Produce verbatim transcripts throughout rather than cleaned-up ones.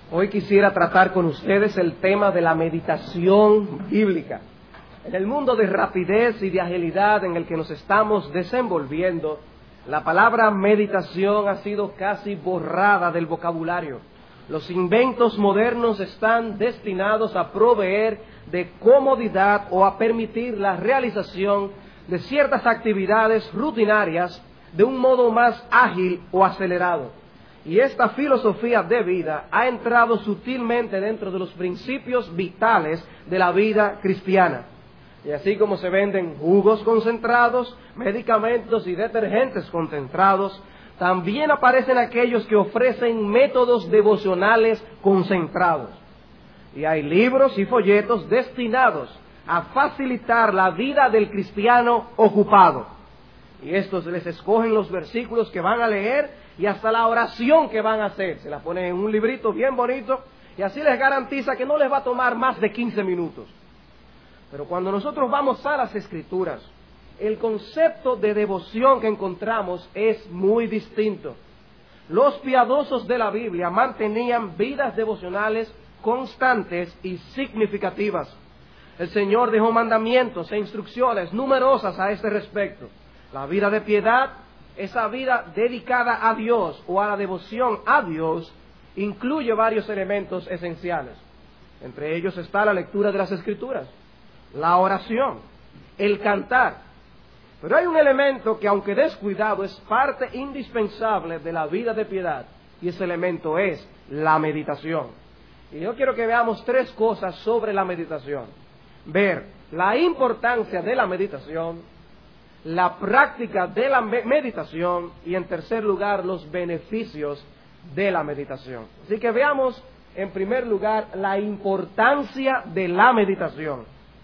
Hoy quisiera tratar con ustedes el tema de la meditación bíblica. En el mundo de rapidez y de agilidad en el que nos estamos desenvolviendo, la palabra meditación ha sido casi borrada del vocabulario. Los inventos modernos están destinados a proveer de comodidad o a permitir la realización de ciertas actividades rutinarias de un modo más ágil o acelerado. Y esta filosofía de vida ha entrado sutilmente dentro de los principios vitales de la vida cristiana. Y así como se venden jugos concentrados, medicamentos y detergentes concentrados, también aparecen aquellos que ofrecen métodos devocionales concentrados. Y hay libros y folletos destinados a facilitar la vida del cristiano ocupado. Y estos les escogen los versículos que van a leer y hasta la oración que van a hacer. Se la ponen en un librito bien bonito y así les garantiza que no les va a tomar más de quince minutos. Pero cuando nosotros vamos a las Escrituras, el concepto de devoción que encontramos es muy distinto. Los piadosos de la Biblia mantenían vidas devocionales constantes y significativas. El Señor dejó mandamientos e instrucciones numerosas a este respecto. La vida de piedad, esa vida dedicada a Dios o a la devoción a Dios, incluye varios elementos esenciales. Entre ellos está la lectura de las Escrituras, la oración, el cantar. Pero hay un elemento que, aunque descuidado, es parte indispensable de la vida de piedad, y ese elemento es la meditación. Y yo quiero que veamos tres cosas sobre la meditación. Ver la importancia de la meditación, la práctica de la meditación y, en tercer lugar, los beneficios de la meditación. Así que veamos, en primer lugar, la importancia de la meditación.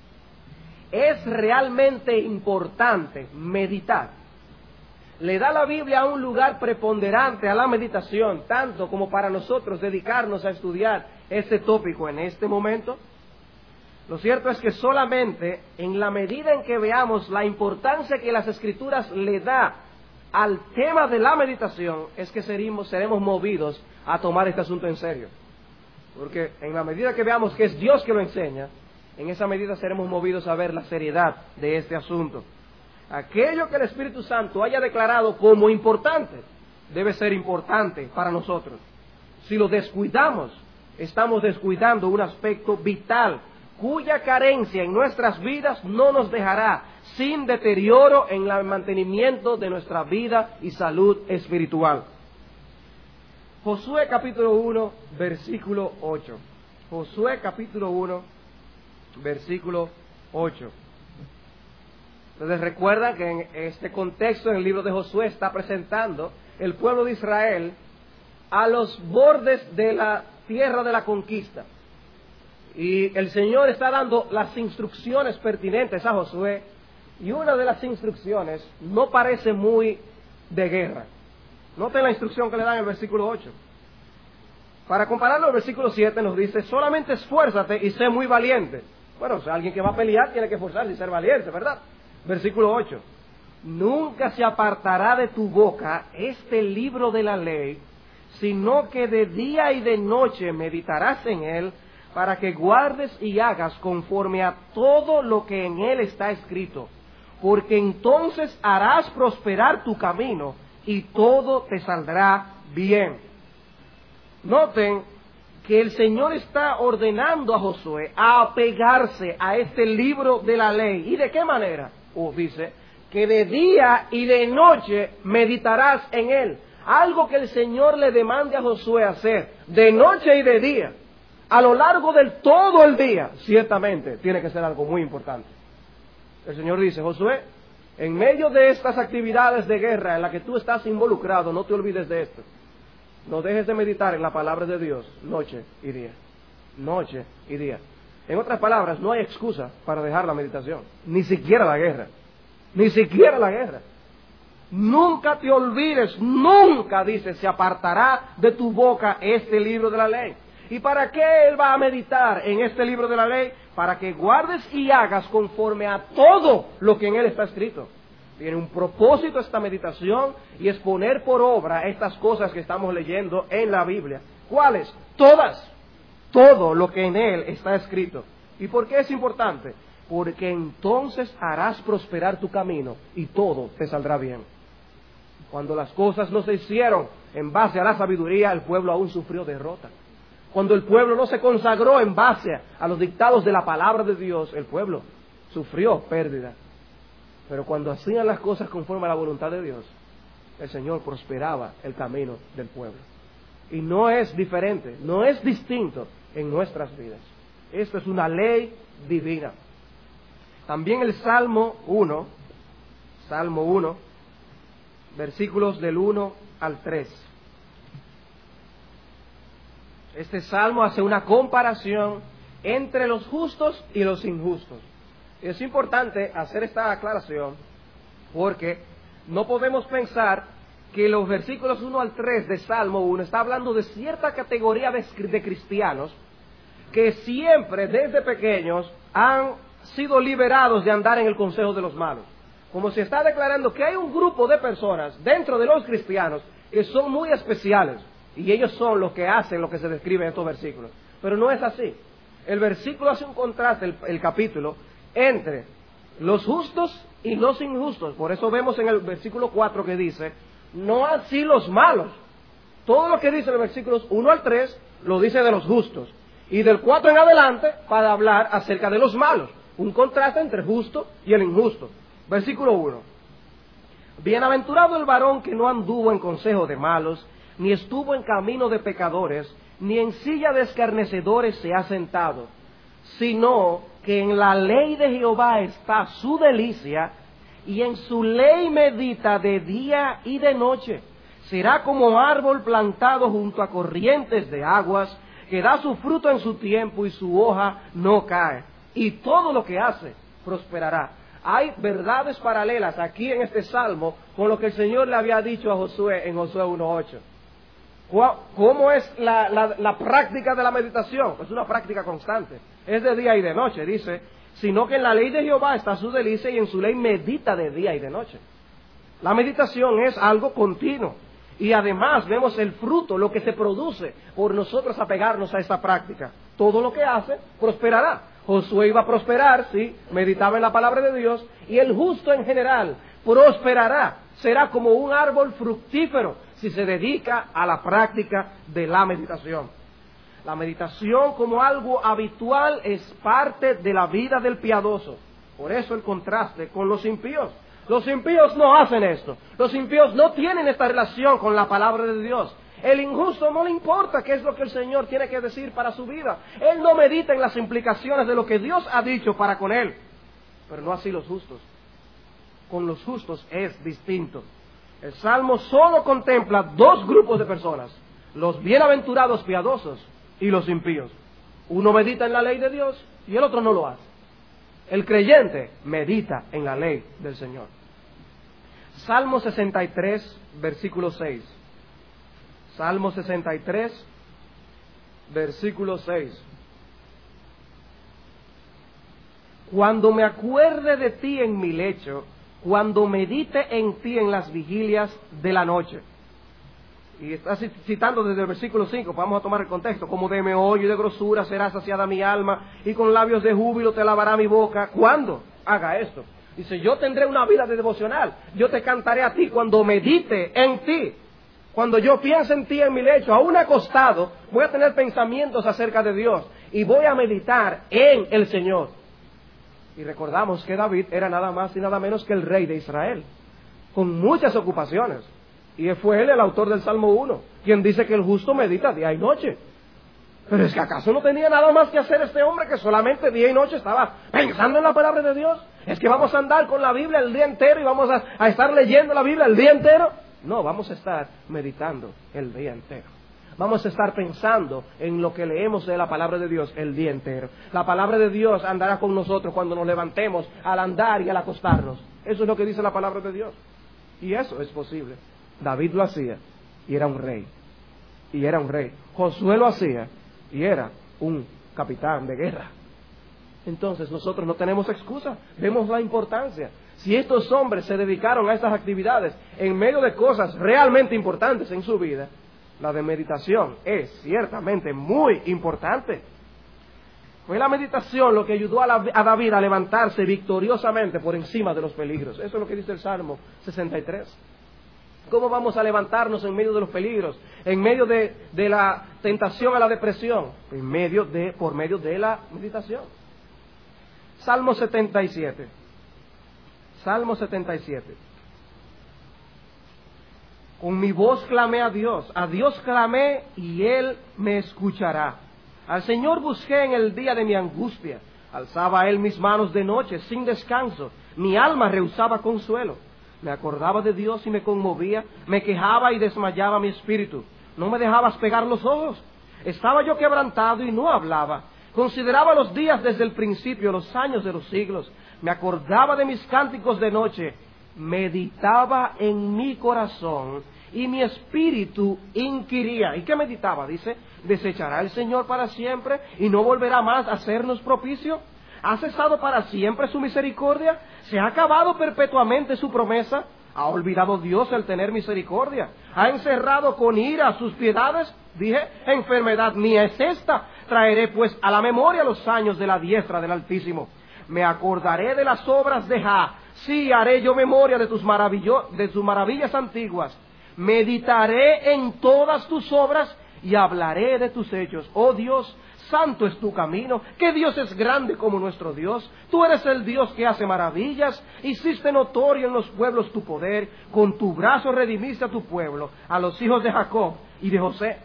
Es realmente importante meditar. Le da la Biblia un lugar preponderante a la meditación, tanto como para nosotros dedicarnos a estudiar este tópico en este momento. Lo cierto es que solamente en la medida en que veamos la importancia que las Escrituras le da al tema de la meditación, es que seremos, seremos movidos a tomar este asunto en serio. Porque en la medida que veamos que es Dios que lo enseña, en esa medida seremos movidos a ver la seriedad de este asunto. Aquello que el Espíritu Santo haya declarado como importante, debe ser importante para nosotros. Si lo descuidamos, estamos descuidando un aspecto vital, cuya carencia en nuestras vidas no nos dejará sin deterioro en el mantenimiento de nuestra vida y salud espiritual. Josué capítulo uno, versículo ocho. Josué capítulo uno, versículo ocho. Ustedes recuerdan que en este contexto, en el libro de Josué, está presentando el pueblo de Israel a los bordes de la tierra de la conquista. Y el Señor está dando las instrucciones pertinentes a Josué, y una de las instrucciones no parece muy de guerra. Noten la instrucción que le dan en el versículo ocho. Para compararlo, el versículo siete nos dice: solamente esfuérzate y sé muy valiente. Bueno, o sea, alguien que va a pelear tiene que esforzarse y ser valiente, ¿verdad? Versículo ocho. Nunca se apartará de tu boca este libro de la ley, sino que de día y de noche meditarás en él, para que guardes y hagas conforme a todo lo que en él está escrito, porque entonces harás prosperar tu camino y todo te saldrá bien. Noten que el Señor está ordenando a Josué a apegarse a este libro de la ley. ¿Y de qué manera? Oh, dice que de día y de noche meditarás en él. Algo que el Señor le demande a Josué hacer de noche y de día, a lo largo del todo el día, ciertamente tiene que ser algo muy importante. El Señor dice: Josué, en medio de estas actividades de guerra en las que tú estás involucrado, no te olvides de esto. No dejes de meditar en la palabra de Dios noche y día. Noche y día. En otras palabras, no hay excusa para dejar la meditación. Ni siquiera la guerra. Ni siquiera la guerra. Nunca te olvides, nunca, dice, se apartará de tu boca este libro de la ley. ¿Y para qué él va a meditar en este libro de la ley? Para que guardes y hagas conforme a todo lo que en él está escrito. Tiene un propósito esta meditación, y es poner por obra estas cosas que estamos leyendo en la Biblia. ¿Cuáles? Todas. todo lo que en él está escrito. ¿Y por qué es importante? Porque entonces harás prosperar tu camino y todo te saldrá bien. Cuando las cosas no se hicieron en base a la sabiduría, el pueblo aún sufrió derrota. Cuando el pueblo no se consagró en base a los dictados de la palabra de Dios, el pueblo sufrió pérdida. Pero cuando hacían las cosas conforme a la voluntad de Dios, el Señor prosperaba el camino del pueblo. Y no es diferente, no es distinto en nuestras vidas. Esto es una ley divina. También el Salmo uno, Salmo uno, versículos del uno al tres. Este salmo hace una comparación entre los justos y los injustos. Es importante hacer esta aclaración porque no podemos pensar que los versículos uno al tres de Salmo uno está hablando de cierta categoría de, de cristianos que siempre desde pequeños han sido liberados de andar en el consejo de los malos. Como se está declarando que hay un grupo de personas dentro de los cristianos que son muy especiales y ellos son los que hacen lo que se describe en estos versículos. Pero no es así. El versículo hace un contraste, el, el capítulo, entre los justos y los injustos. Por eso vemos en el versículo cuatro que dice, no así los malos. Todo lo que dice en los versículos uno al tres lo dice de los justos. Y del cuatro en adelante para hablar acerca de los malos. Un contraste entre el justo y el injusto. Versículo uno. Bienaventurado el varón que no anduvo en consejo de malos, ni estuvo en camino de pecadores, ni en silla de escarnecedores se ha sentado, sino que en la ley de Jehová está su delicia, y en su ley medita de día y de noche. Será como árbol plantado junto a corrientes de aguas, que da su fruto en su tiempo y su hoja no cae. Y todo lo que hace prosperará. Hay verdades paralelas aquí en este salmo con lo que el Señor le había dicho a Josué en Josué uno ocho. ¿Cómo es la, la, la práctica de la meditación? Es una práctica constante. Es de día y de noche, dice, sino que en la ley de Jehová está su delicia y en su ley medita de día y de noche. La meditación es algo continuo. Y además vemos el fruto, lo que se produce por nosotros apegarnos a esta práctica. Todo lo que hace prosperará. Josué iba a prosperar, sí, meditaba en la palabra de Dios, y el justo en general prosperará, será como un árbol fructífero si se dedica a la práctica de la meditación. La meditación como algo habitual es parte de la vida del piadoso. Por eso el contraste con los impíos. Los impíos no hacen esto. Los impíos no tienen esta relación con la palabra de Dios. El injusto no le importa qué es lo que el Señor tiene que decir para su vida. Él no medita en las implicaciones de lo que Dios ha dicho para con él. Pero no así los justos. Con los justos es distinto. El Salmo solo contempla dos grupos de personas. Los bienaventurados piadosos y los impíos. Uno medita en la ley de Dios y el otro no lo hace. El creyente medita en la ley del Señor. Salmo sesenta y tres, versículo seis. Salmo sesenta y tres, versículo seis. Cuando me acuerde de ti en mi lecho, cuando medite en ti en las vigilias de la noche. Y está citando desde el versículo cinco, vamos a tomar el contexto. Como de meollo y de grosura será saciada mi alma, y con labios de júbilo te alabará mi boca. ¿Cuándo haga esto? Dice, yo tendré una vida de devocional. Yo te cantaré a ti cuando medite en ti. Cuando yo piense en ti en mi lecho, aún acostado, voy a tener pensamientos acerca de Dios. Y voy a meditar en el Señor. Y recordamos que David era nada más y nada menos que el rey de Israel, con muchas ocupaciones. Y fue él el autor del Salmo uno, quien dice que el justo medita día y noche. Pero es que ¿acaso no tenía nada más que hacer este hombre que solamente día y noche estaba pensando en la palabra de Dios? ¿Es que vamos a andar con la Biblia el día entero y vamos a, a estar leyendo la Biblia el día entero? No, vamos a estar meditando el día entero. Vamos a estar pensando en lo que leemos de la palabra de Dios el día entero. La palabra de Dios andará con nosotros cuando nos levantemos, al andar y al acostarnos. Eso es lo que dice la palabra de Dios. Y eso es posible. David lo hacía y era un rey. Y era un rey. Josué lo hacía y era un capitán de guerra. Entonces nosotros no tenemos excusa. Vemos la importancia. Si estos hombres se dedicaron a estas actividades en medio de cosas realmente importantes en su vida, la de meditación, es ciertamente muy importante. Fue la meditación lo que ayudó a, la, a David a levantarse victoriosamente por encima de los peligros. Eso es lo que dice el Salmo sesenta y tres. ¿Cómo vamos a levantarnos en medio de los peligros? En medio de, de la tentación a la depresión. En medio de, por medio de la meditación. Salmo setenta y siete. Salmo setenta y siete. Con mi voz clamé a Dios. A Dios clamé y Él me escuchará. Al Señor busqué en el día de mi angustia. Alzaba a Él mis manos de noche sin descanso. Mi alma rehusaba consuelo. Me acordaba de Dios y me conmovía. Me quejaba y desmayaba mi espíritu. No me dejabas pegar los ojos. Estaba yo quebrantado y no hablaba. Consideraba los días desde el principio, los años de los siglos. Me acordaba de mis cánticos de noche. Meditaba en mi corazón y mi espíritu inquiría. ¿Y qué meditaba? Dice, ¿desechará el Señor para siempre y no volverá más a hacernos propicio? ¿Ha cesado para siempre su misericordia? ¿Se ha acabado perpetuamente su promesa? ¿Ha olvidado Dios el tener misericordia? ¿Ha encerrado con ira sus piedades? Dije, enfermedad mía es esta. Traeré pues a la memoria los años de la diestra del Altísimo. Me acordaré de las obras de Jah. Sí, haré yo memoria de tus, maravillo- de tus maravillas antiguas. Meditaré en todas tus obras y hablaré de tus hechos. Oh Dios, santo es tu camino. ¿Qué Dios es grande como nuestro Dios? Tú eres el Dios que hace maravillas. Hiciste notorio en los pueblos tu poder. Con tu brazo redimiste a tu pueblo, a los hijos de Jacob y de José.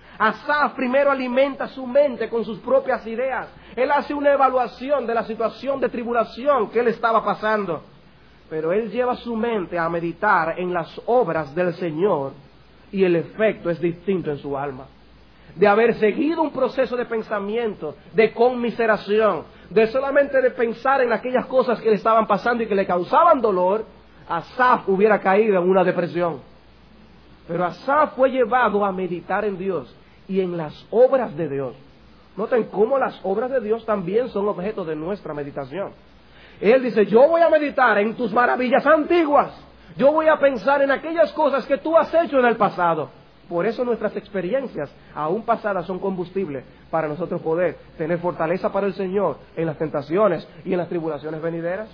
Asaf primero alimenta su mente con sus propias ideas. Él hace una evaluación de la situación de tribulación que él estaba pasando. Pero él lleva su mente a meditar en las obras del Señor y el efecto es distinto en su alma. De haber seguido un proceso de pensamiento, de conmiseración, de solamente de pensar en aquellas cosas que le estaban pasando y que le causaban dolor, Asaf hubiera caído en una depresión. Pero Asaf fue llevado a meditar en Dios y en las obras de Dios. Noten cómo las obras de Dios también son objeto de nuestra meditación. Él dice, yo voy a meditar en tus maravillas antiguas. Yo voy a pensar en aquellas cosas que tú has hecho en el pasado. Por eso nuestras experiencias, aún pasadas, son combustible para nosotros poder tener fortaleza para el Señor en las tentaciones y en las tribulaciones venideras.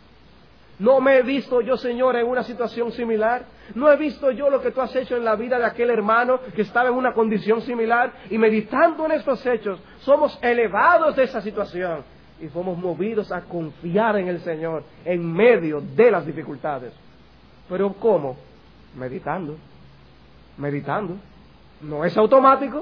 No me he visto yo, Señor, en una situación similar. No he visto yo lo que tú has hecho en la vida de aquel hermano que estaba en una condición similar. Y meditando en estos hechos, somos elevados de esa situación. Y somos movidos a confiar en el Señor en medio de las dificultades. ¿Pero cómo? Meditando. Meditando. No es automático.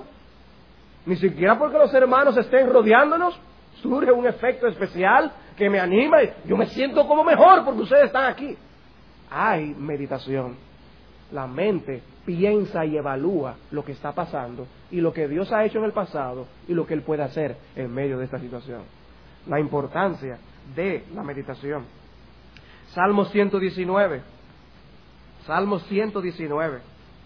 Ni siquiera porque los hermanos estén rodeándonos surge un efecto especial que me anima y yo me siento como mejor porque ustedes están aquí. Hay meditación. La mente piensa y evalúa lo que está pasando y lo que Dios ha hecho en el pasado y lo que Él puede hacer en medio de esta situación. La importancia de la meditación. Salmo ciento diecinueve. Salmo ciento diecinueve.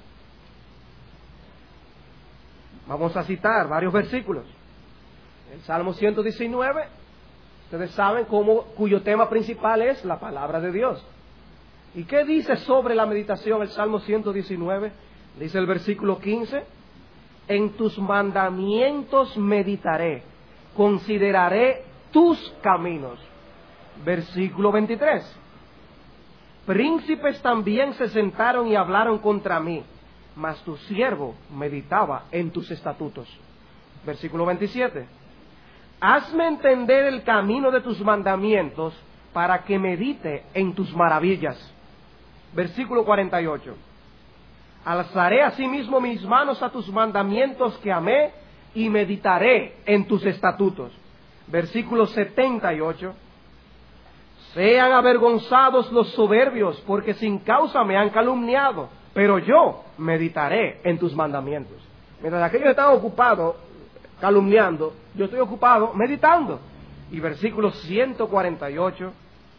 Vamos a citar varios versículos. El Salmo ciento diecinueve, ustedes saben cómo, cuyo tema principal es la palabra de Dios. ¿Y qué dice sobre la meditación el Salmo ciento diecinueve? Dice el versículo quince, en tus mandamientos meditaré, consideraré tus caminos. Versículo veintitrés, príncipes también se sentaron y hablaron contra mí, mas tu siervo meditaba en tus estatutos. Versículo veintisiete, hazme entender el camino de tus mandamientos para que medite en tus maravillas. Versículo cuarenta y ocho, alzaré asimismo mis manos a tus mandamientos que amé y meditaré en tus estatutos. Versículo setenta y ocho, sean avergonzados los soberbios porque sin causa me han calumniado, pero yo meditaré en tus mandamientos. Mientras aquellos están ocupados calumniando, yo estoy ocupado meditando. Y versículo ciento cuarenta y ocho,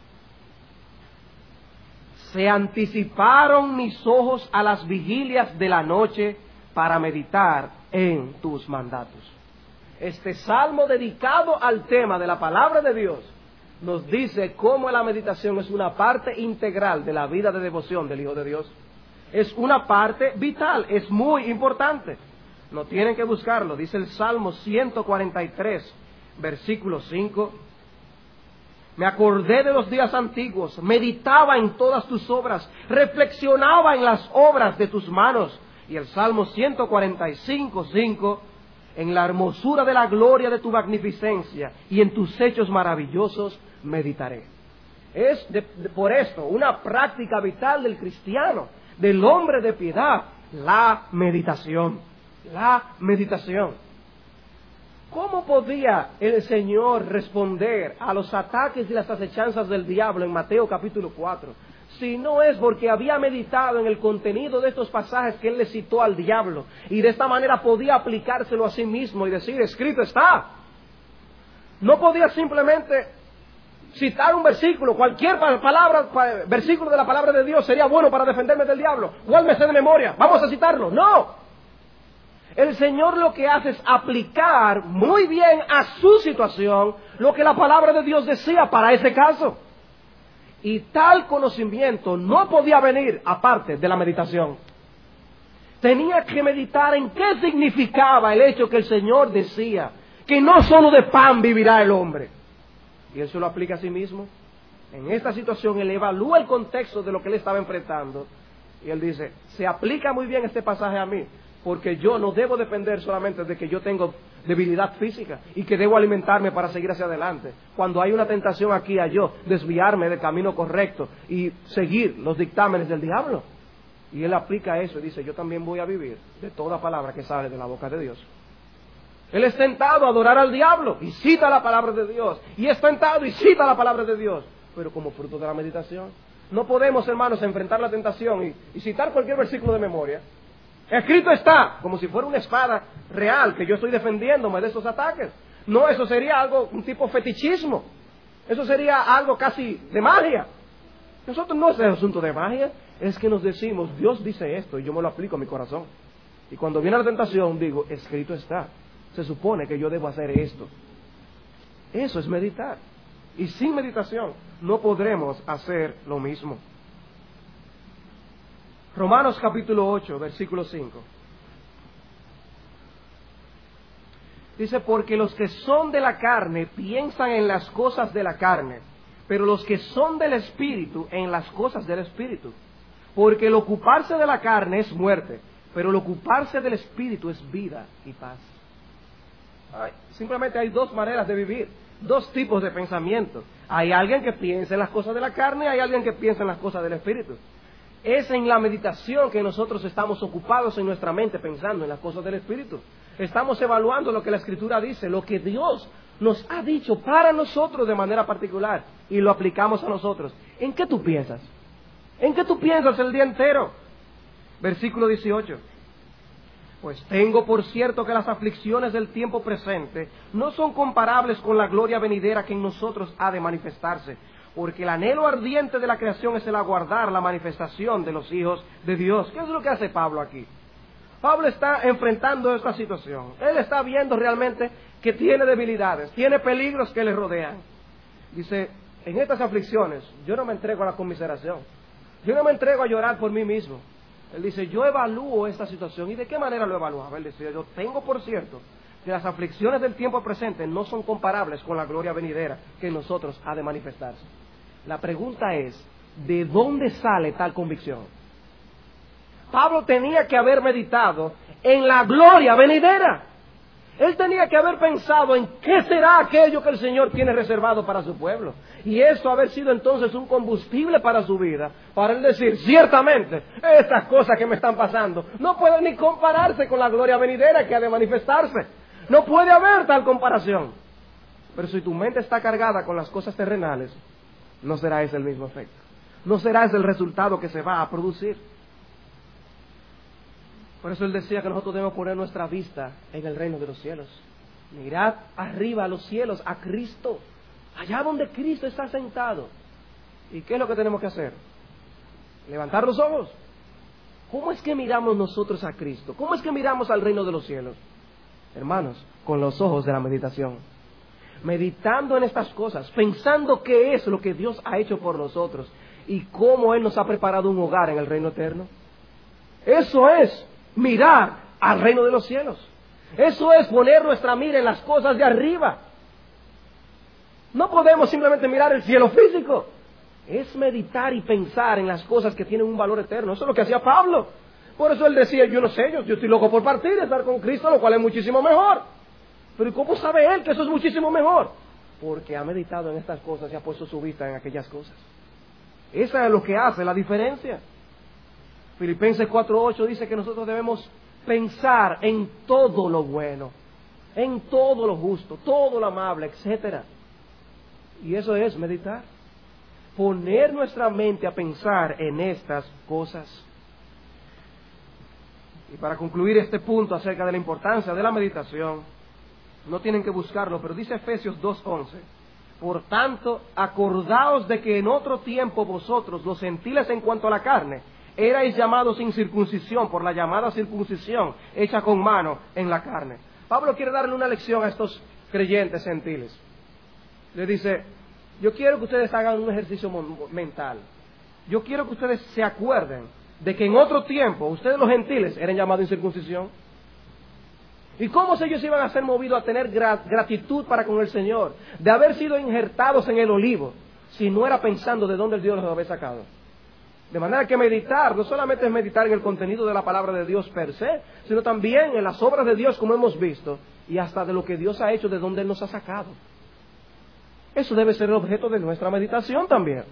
se anticiparon mis ojos a las vigilias de la noche para meditar en tus mandatos. Este salmo dedicado al tema de la palabra de Dios nos dice cómo la meditación es una parte integral de la vida de devoción del Hijo de Dios. Es una parte vital, es muy importante. No tienen que buscarlo, dice el Salmo ciento cuarenta y tres, versículo cinco. Me acordé de los días antiguos, meditaba en todas tus obras, reflexionaba en las obras de tus manos. Y el Salmo ciento cuarenta y cinco, cinco, en la hermosura de la gloria de tu magnificencia y en tus hechos maravillosos meditaré. Es de, de, por esto una práctica vital del cristiano, del hombre de piedad, la meditación, la meditación. ¿Cómo podía el Señor responder a los ataques y las acechanzas del diablo en Mateo capítulo cuatro? Si no es porque había meditado en el contenido de estos pasajes que Él le citó al diablo, y de esta manera podía aplicárselo a sí mismo y decir, escrito está. No podía simplemente citar un versículo, cualquier palabra, versículo de la palabra de Dios sería bueno para defenderme del diablo. ¿Cuál me sé de memoria? Vamos a citarlo. No. El Señor lo que hace es aplicar muy bien a su situación lo que la palabra de Dios decía para ese caso. Y tal conocimiento no podía venir aparte de la meditación. Tenía que meditar en qué significaba el hecho que el Señor decía que no solo de pan vivirá el hombre. Y Él se lo aplica a sí mismo. En esta situación Él evalúa el contexto de lo que Él estaba enfrentando. Y Él dice, se aplica muy bien este pasaje a mí, porque yo no debo depender solamente de que yo tengo debilidad física y que debo alimentarme para seguir hacia adelante. Cuando hay una tentación aquí a yo desviarme del camino correcto y seguir los dictámenes del diablo. Y Él aplica eso y dice, yo también voy a vivir de toda palabra que sale de la boca de Dios. Él es tentado a adorar al diablo y cita la palabra de Dios. Y es tentado y cita la palabra de Dios. Pero como fruto de la meditación. No podemos, hermanos, enfrentar la tentación y, y citar cualquier versículo de memoria. Escrito está, como si fuera una espada real, que yo estoy defendiéndome de esos ataques. No, eso sería algo, un tipo fetichismo. Eso sería algo casi de magia. Nosotros no es el asunto de magia, es que nos decimos, Dios dice esto y yo me lo aplico a mi corazón. Y cuando viene la tentación digo, escrito está. Se supone que yo debo hacer esto. Eso es meditar. Y sin meditación no podremos hacer lo mismo. Romanos capítulo ocho, versículo cinco. Dice, porque los que son de la carne piensan en las cosas de la carne, pero los que son del Espíritu en las cosas del Espíritu. Porque el ocuparse de la carne es muerte, pero el ocuparse del Espíritu es vida y paz. Ay, simplemente hay dos maneras de vivir, dos tipos de pensamiento. Hay alguien que piensa en las cosas de la carne y hay alguien que piensa en las cosas del Espíritu. Es en la meditación que nosotros estamos ocupados en nuestra mente pensando en las cosas del Espíritu. Estamos evaluando lo que la Escritura dice, lo que Dios nos ha dicho para nosotros de manera particular y lo aplicamos a nosotros. ¿En qué tú piensas? ¿En qué tú piensas el día entero? Versículo dieciocho. Pues tengo por cierto que las aflicciones del tiempo presente no son comparables con la gloria venidera que en nosotros ha de manifestarse. Porque el anhelo ardiente de la creación es el aguardar la manifestación de los hijos de Dios. ¿Qué es lo que hace Pablo aquí? Pablo está enfrentando esta situación. Él está viendo realmente que tiene debilidades, tiene peligros que le rodean. Dice, en estas aflicciones yo no me entrego a la conmiseración. Yo no me entrego a llorar por mí mismo. Él dice, yo evalúo esta situación. ¿Y de qué manera lo evaluaba? Él decía, yo tengo por cierto que las aflicciones del tiempo presente no son comparables con la gloria venidera que en nosotros ha de manifestarse. La pregunta es, ¿de dónde sale tal convicción? Pablo tenía que haber meditado en la gloria venidera. Él tenía que haber pensado en qué será aquello que el Señor tiene reservado para su pueblo. Y eso haber sido entonces un combustible para su vida, para él decir, ciertamente, estas cosas que me están pasando no pueden ni compararse con la gloria venidera que ha de manifestarse. No puede haber tal comparación. Pero si tu mente está cargada con las cosas terrenales, no será ese el mismo efecto. No será ese el resultado que se va a producir. Por eso él decía que nosotros debemos poner nuestra vista en el reino de los cielos. Mirad arriba a los cielos, a Cristo, allá donde Cristo está sentado. ¿Y qué es lo que tenemos que hacer? Levantar los ojos. ¿Cómo es que miramos nosotros a Cristo? ¿Cómo es que miramos al reino de los cielos? Hermanos, con los ojos de la meditación. Meditando en estas cosas, pensando qué es lo que Dios ha hecho por nosotros y cómo Él nos ha preparado un hogar en el reino eterno. Eso es mirar al reino de los cielos. Eso es poner nuestra mira en las cosas de arriba. No podemos simplemente mirar el cielo físico. Es meditar y pensar en las cosas que tienen un valor eterno. Eso es lo que hacía Pablo. Por eso él decía, yo no sé, yo, yo estoy loco por partir y estar con Cristo, lo cual es muchísimo mejor. Pero ¿y cómo sabe él que eso es muchísimo mejor? Porque ha meditado en estas cosas y ha puesto su vista en aquellas cosas. Esa es lo que hace la diferencia. Filipenses cuatro ocho dice que nosotros debemos pensar en todo lo bueno, en todo lo justo, todo lo amable, etcétera. Y eso es meditar. Poner nuestra mente a pensar en estas cosas. Y para concluir este punto acerca de la importancia de la meditación, no tienen que buscarlo, pero dice Efesios dos once, por tanto, acordaos de que en otro tiempo vosotros, los gentiles en cuanto a la carne, erais llamados sin circuncisión por la llamada circuncisión hecha con mano en la carne. Pablo quiere darle una lección a estos creyentes gentiles. Le dice, yo quiero que ustedes hagan un ejercicio mental. Yo quiero que ustedes se acuerden de que en otro tiempo, ustedes los gentiles eran llamados incircuncisión. ¿Y cómo ellos iban a ser movidos a tener gratitud para con el Señor? De haber sido injertados en el olivo, si no era pensando de dónde el Dios los había sacado. De manera que meditar, no solamente es meditar en el contenido de la palabra de Dios per se, sino también en las obras de Dios como hemos visto, y hasta de lo que Dios ha hecho, de dónde Él nos ha sacado. Eso debe ser el objeto de nuestra meditación también.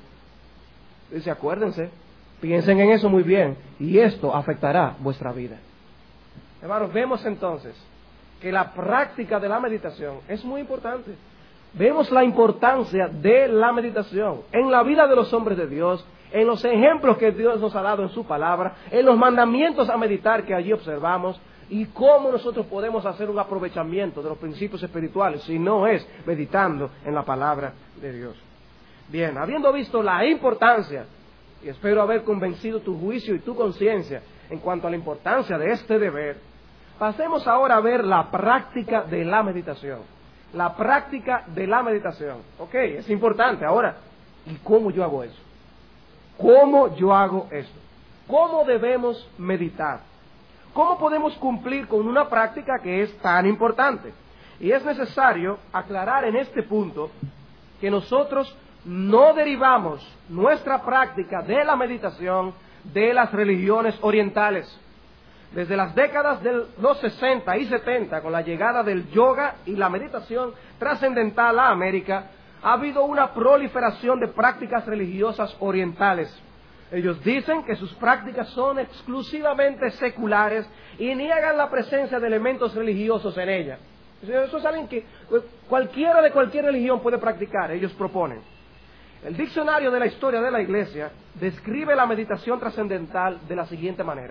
Dice, acuérdense, piensen en eso muy bien, y esto afectará vuestra vida. Hermanos, vemos entonces que la práctica de la meditación es muy importante. Vemos la importancia de la meditación en la vida de los hombres de Dios, en los ejemplos que Dios nos ha dado en su palabra, en los mandamientos a meditar que allí observamos, y cómo nosotros podemos hacer un aprovechamiento de los principios espirituales si no es meditando en la palabra de Dios. Bien, habiendo visto la importancia, y espero haber convencido tu juicio y tu conciencia en cuanto a la importancia de este deber, pasemos ahora a ver la práctica de la meditación. La práctica de la meditación. Ok, es importante. Ahora, ¿y cómo yo hago eso? ¿Cómo yo hago esto? ¿Cómo debemos meditar? ¿Cómo podemos cumplir con una práctica que es tan importante? Y es necesario aclarar en este punto que nosotros no derivamos nuestra práctica de la meditación de las religiones orientales. Desde las décadas de los sesenta y setenta, con la llegada del yoga y la meditación trascendental a América, ha habido una proliferación de prácticas religiosas orientales. Ellos dicen que sus prácticas son exclusivamente seculares y niegan la presencia de elementos religiosos en ellas. Eso es algo que cualquiera de cualquier religión puede practicar, ellos proponen. El diccionario de la historia de la Iglesia describe la meditación trascendental de la siguiente manera: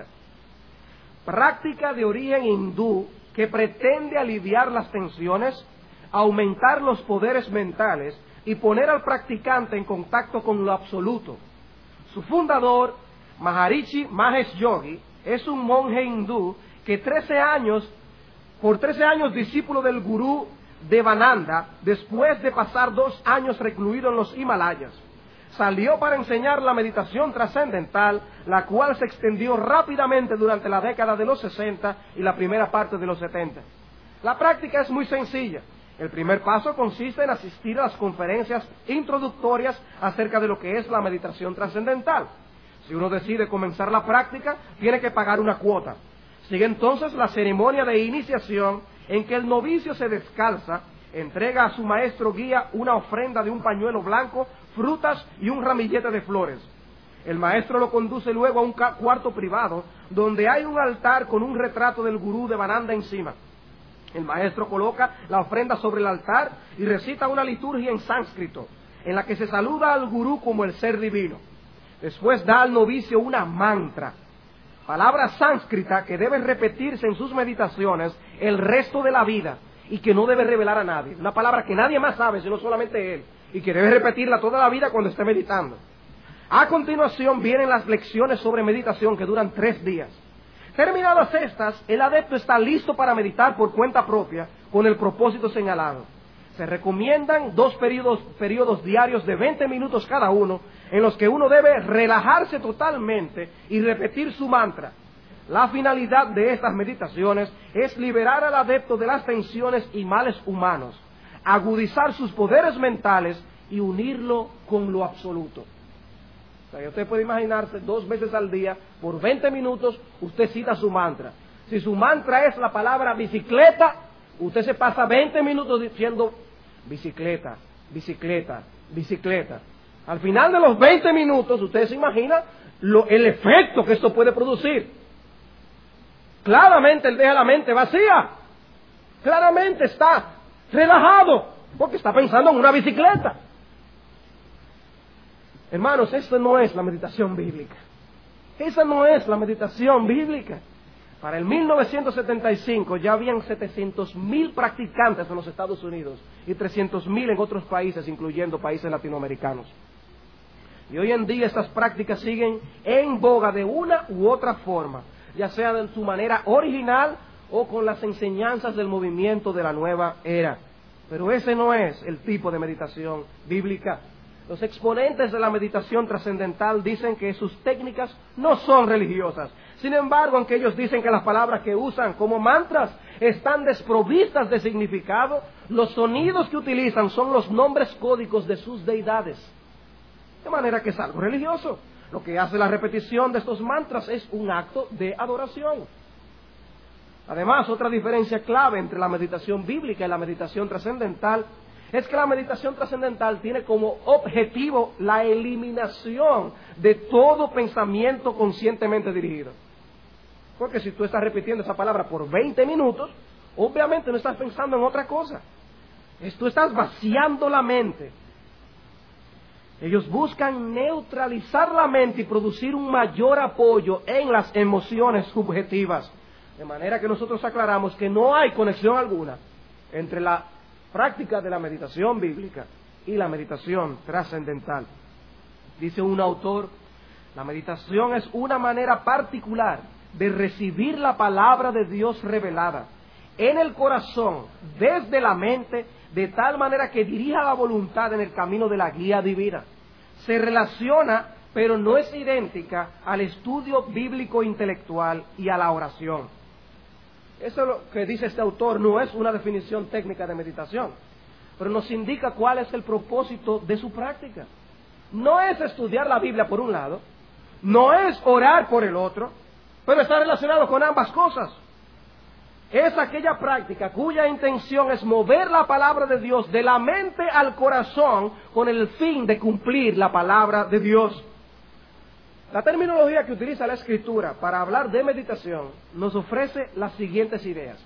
práctica de origen hindú que pretende aliviar las tensiones, aumentar los poderes mentales y poner al practicante en contacto con lo absoluto. Su fundador, Maharishi Mahesh Yogi, es un monje hindú que trece años, por trece años discípulo del gurú Devananda, después de pasar dos años recluido en los Himalayas, salió para enseñar la meditación trascendental, la cual se extendió rápidamente durante la década de los sesenta y la primera parte de los setenta. La práctica es muy sencilla. El primer paso consiste en asistir a las conferencias introductorias acerca de lo que es la meditación trascendental. Si uno decide comenzar la práctica, tiene que pagar una cuota. Sigue entonces la ceremonia de iniciación, en que el novicio se descalza, entrega a su maestro guía una ofrenda de un pañuelo blanco, frutas y un ramillete de flores. El maestro lo conduce luego a un cuarto privado, donde hay un altar con un retrato del gurú Devananda encima. El maestro coloca la ofrenda sobre el altar y recita una liturgia en sánscrito, en la que se saluda al gurú como el ser divino. Después da al novicio una mantra, palabra sánscrita que debe repetirse en sus meditaciones el resto de la vida y que no debe revelar a nadie. Una palabra que nadie más sabe, sino solamente él, y que debe repetirla toda la vida cuando esté meditando. A continuación vienen las lecciones sobre meditación que duran tres días. Terminadas estas, el adepto está listo para meditar por cuenta propia con el propósito señalado. Se recomiendan dos periodos, periodos diarios de veinte minutos cada uno, en los que uno debe relajarse totalmente y repetir su mantra. La finalidad de estas meditaciones es liberar al adepto de las tensiones y males humanos, agudizar sus poderes mentales y unirlo con lo absoluto. O sea, usted puede imaginarse dos veces al día, por veinte minutos, usted cita su mantra. Si su mantra es la palabra bicicleta, usted se pasa veinte minutos diciendo bicicleta, bicicleta, bicicleta. Al final de los veinte minutos, usted se imagina lo, el efecto que esto puede producir. Claramente él deja la mente vacía. Claramente está relajado, porque está pensando en una bicicleta. Hermanos, esta no es la meditación bíblica. Esa no es la meditación bíblica. Para el mil novecientos setenta y cinco ya habían setecientos mil practicantes en los Estados Unidos y trescientos mil en otros países, incluyendo países latinoamericanos. Y hoy en día estas prácticas siguen en boga de una u otra forma, ya sea de su manera original o con las enseñanzas del movimiento de la nueva era. Pero ese no es el tipo de meditación bíblica. Los exponentes de la meditación trascendental dicen que sus técnicas no son religiosas. Sin embargo, aunque ellos dicen que las palabras que usan como mantras están desprovistas de significado, los sonidos que utilizan son los nombres códigos de sus deidades. De manera que es algo religioso. Lo que hace la repetición de estos mantras es un acto de adoración. Además, otra diferencia clave entre la meditación bíblica y la meditación trascendental es que la meditación trascendental tiene como objetivo la eliminación de todo pensamiento conscientemente dirigido. Porque si tú estás repitiendo esa palabra por veinte minutos, obviamente no estás pensando en otra cosa. Tú estás vaciando la mente. Ellos buscan neutralizar la mente y producir un mayor apoyo en las emociones subjetivas. De manera que nosotros aclaramos que no hay conexión alguna entre la práctica de la meditación bíblica y la meditación trascendental. Dice un autor, la meditación es una manera particular de recibir la palabra de Dios revelada en el corazón, desde la mente, de tal manera que dirija la voluntad en el camino de la guía divina. Se relaciona, pero no es idéntica al estudio bíblico intelectual y a la oración. Eso es lo que dice este autor, no es una definición técnica de meditación, pero nos indica cuál es el propósito de su práctica. No es estudiar la Biblia por un lado, no es orar por el otro, pero está relacionado con ambas cosas. Es aquella práctica cuya intención es mover la palabra de Dios de la mente al corazón con el fin de cumplir la palabra de Dios. La terminología que utiliza la Escritura para hablar de meditación nos ofrece las siguientes ideas: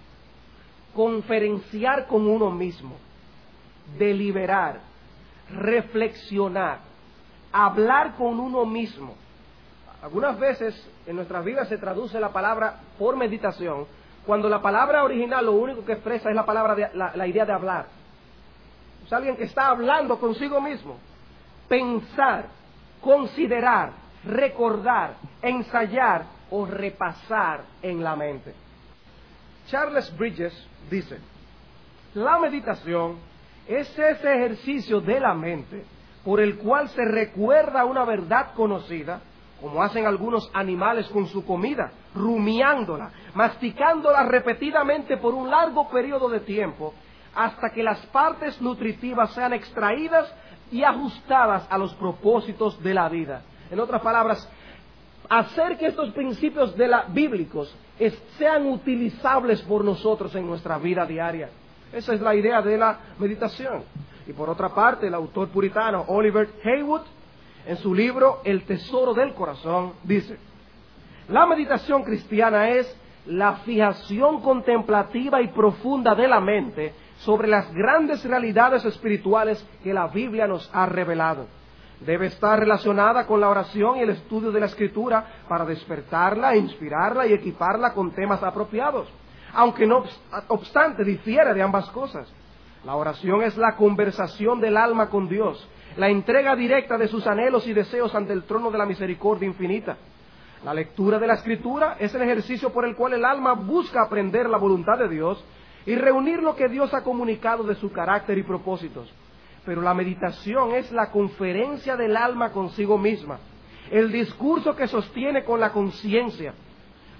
conferenciar con uno mismo, deliberar, reflexionar, hablar con uno mismo. Algunas veces en nuestras vidas se traduce la palabra por meditación, cuando la palabra original lo único que expresa es la palabra de, la, la idea de hablar. Es alguien que está hablando consigo mismo. Pensar, considerar, recordar, ensayar o repasar en la mente. Charles Bridges dice, la meditación es ese ejercicio de la mente por el cual se recuerda una verdad conocida, como hacen algunos animales con su comida, rumiándola, masticándola repetidamente por un largo periodo de tiempo, hasta que las partes nutritivas sean extraídas y ajustadas a los propósitos de la vida. En otras palabras, hacer que estos principios de la, bíblicos es, sean utilizables por nosotros en nuestra vida diaria. Esa es la idea de la meditación. Y por otra parte, el autor puritano Oliver Haywood, en su libro El Tesoro del Corazón, dice, la meditación cristiana es la fijación contemplativa y profunda de la mente sobre las grandes realidades espirituales que la Biblia nos ha revelado. Debe estar relacionada con la oración y el estudio de la Escritura para despertarla, inspirarla y equiparla con temas apropiados, aunque no obstante difiere de ambas cosas. La oración es la conversación del alma con Dios, la entrega directa de sus anhelos y deseos ante el trono de la misericordia infinita. La lectura de la Escritura es el ejercicio por el cual el alma busca aprender la voluntad de Dios y reunir lo que Dios ha comunicado de su carácter y propósitos. Pero la meditación es la conferencia del alma consigo misma, el discurso que sostiene con la conciencia.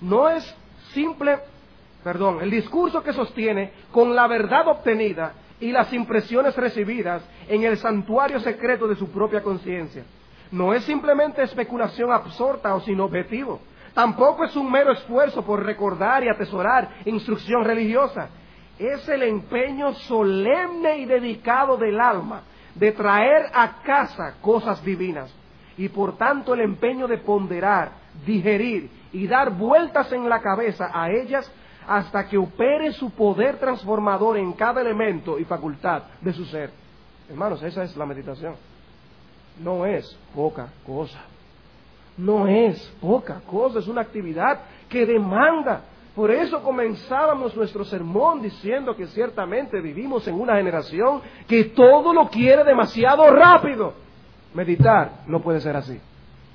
no es simple, perdón, el discurso que sostiene con la verdad obtenida y las impresiones recibidas en el santuario secreto de su propia conciencia. No es simplemente especulación absorta o sin objetivo. Tampoco es un mero esfuerzo por recordar y atesorar instrucción religiosa. Es el empeño solemne y dedicado del alma de traer a casa cosas divinas, y por tanto el empeño de ponderar, digerir y dar vueltas en la cabeza a ellas hasta que opere su poder transformador en cada elemento y facultad de su ser. Hermanos, esa es la meditación. No es poca cosa. No es poca cosa, es una actividad que demanda. Por eso comenzábamos nuestro sermón diciendo que ciertamente vivimos en una generación que todo lo quiere demasiado rápido. Meditar no puede ser así.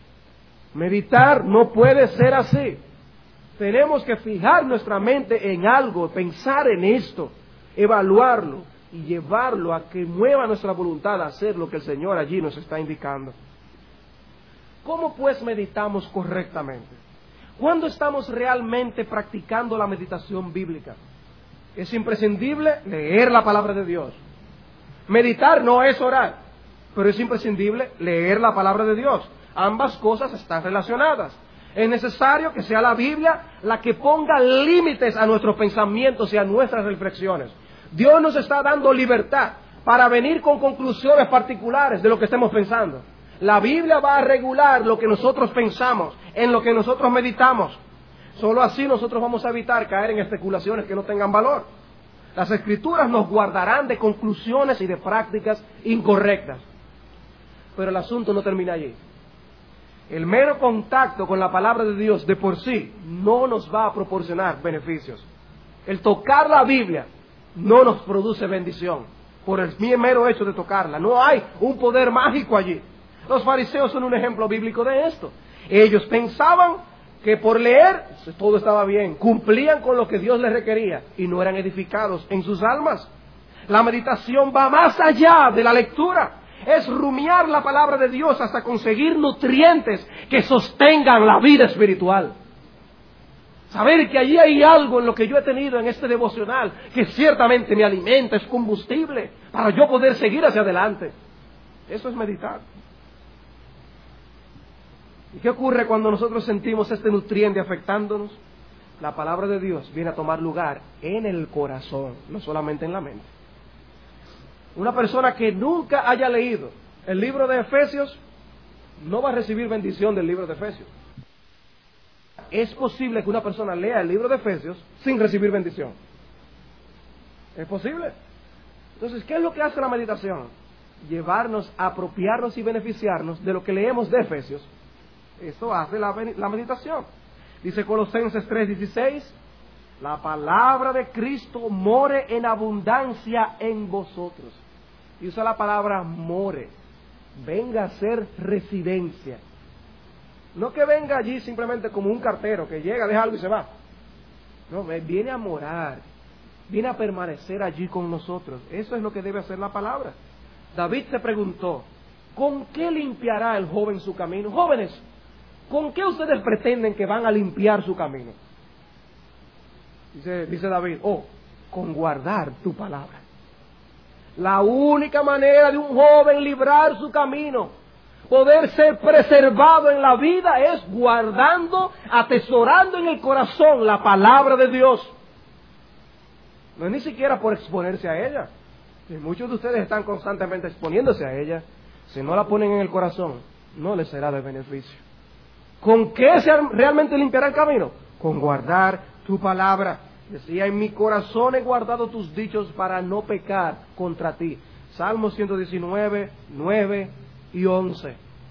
Meditar no puede ser así. Tenemos que fijar nuestra mente en algo, pensar en esto, evaluarlo y llevarlo a que mueva nuestra voluntad a hacer lo que el Señor allí nos está indicando. ¿Cómo pues meditamos correctamente? ¿Cuándo estamos realmente practicando la meditación bíblica? Es imprescindible leer la palabra de Dios. Meditar no es orar, pero es imprescindible leer la palabra de Dios. Ambas cosas están relacionadas. Es necesario que sea la Biblia la que ponga límites a nuestros pensamientos y a nuestras reflexiones. Dios nos está dando libertad para venir con conclusiones particulares de lo que estemos pensando. La Biblia va a regular lo que nosotros pensamos, en lo que nosotros meditamos. Solo así nosotros vamos a evitar caer en especulaciones que no tengan valor. Las Escrituras nos guardarán de conclusiones y de prácticas incorrectas. Pero el asunto no termina allí. El mero contacto con la palabra de Dios de por sí no nos va a proporcionar beneficios. El tocar la Biblia no nos produce bendición por el mero hecho de tocarla. No hay un poder mágico allí. Los fariseos son un ejemplo bíblico de esto. Ellos pensaban que por leer todo estaba bien, cumplían con lo que Dios les requería y no eran edificados en sus almas. La meditación va más allá de la lectura. Es rumiar la palabra de Dios hasta conseguir nutrientes que sostengan la vida espiritual. Saber que allí hay algo en lo que yo he tenido en este devocional que ciertamente me alimenta, es combustible para yo poder seguir hacia adelante. Eso es meditar. ¿Y qué ocurre cuando nosotros sentimos este nutriente afectándonos? La palabra de Dios viene a tomar lugar en el corazón, no solamente en la mente. Una persona que nunca haya leído el libro de Efesios no va a recibir bendición del libro de Efesios. Es posible que una persona lea el libro de Efesios sin recibir bendición. Es posible. Entonces, ¿qué es lo que hace la meditación? Llevarnos a apropiarnos y beneficiarnos de lo que leemos de Efesios. Eso hace la, la meditación. Dice Colosenses tres dieciséis, la palabra de Cristo more en abundancia en vosotros. Y usa la palabra more, venga a ser residencia. No que venga allí simplemente como un cartero que llega, deja algo y se va. No, viene a morar, viene a permanecer allí con nosotros. Eso es lo que debe hacer la palabra. David se preguntó, ¿con qué limpiará el joven su camino? Jóvenes, ¿con qué ustedes pretenden que van a limpiar su camino? Dice, dice David, oh, con guardar tu palabra. La única manera de un joven librar su camino, poder ser preservado en la vida, es guardando, atesorando en el corazón la palabra de Dios. No es ni siquiera por exponerse a ella. Y muchos de ustedes están constantemente exponiéndose a ella. Si no la ponen en el corazón, no les será de beneficio. ¿Con qué se realmente limpiará el camino? Con guardar tu palabra. Decía, en mi corazón he guardado tus dichos para no pecar contra ti. Salmo ciento diecinueve, nueve y once.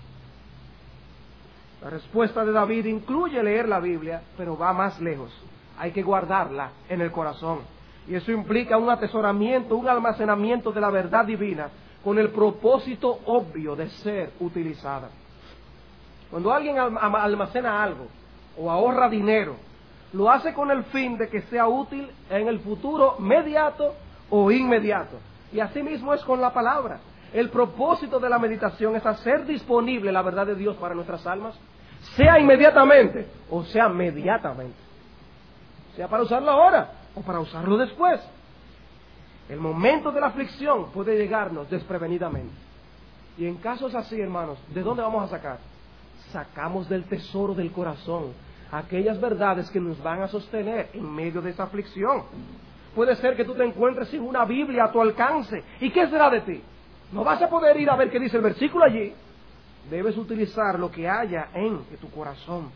La respuesta de David incluye leer la Biblia, pero va más lejos. Hay que guardarla en el corazón. Y eso implica un atesoramiento, un almacenamiento de la verdad divina con el propósito obvio de ser utilizada. Cuando alguien almacena algo o ahorra dinero, lo hace con el fin de que sea útil en el futuro mediato o inmediato. Y así mismo es con la palabra. El propósito de la meditación es hacer disponible la verdad de Dios para nuestras almas, sea inmediatamente o sea mediatamente, sea para usarlo ahora o para usarlo después. El momento de la aflicción puede llegarnos desprevenidamente. Y en casos así, hermanos, ¿de dónde vamos a sacar? Sacamos del tesoro del corazón aquellas verdades que nos van a sostener en medio de esa aflicción. Puede ser que tú te encuentres sin una Biblia a tu alcance. ¿Y qué será de ti? No vas a poder ir a ver qué dice el versículo allí. Debes utilizar lo que haya en tu corazón.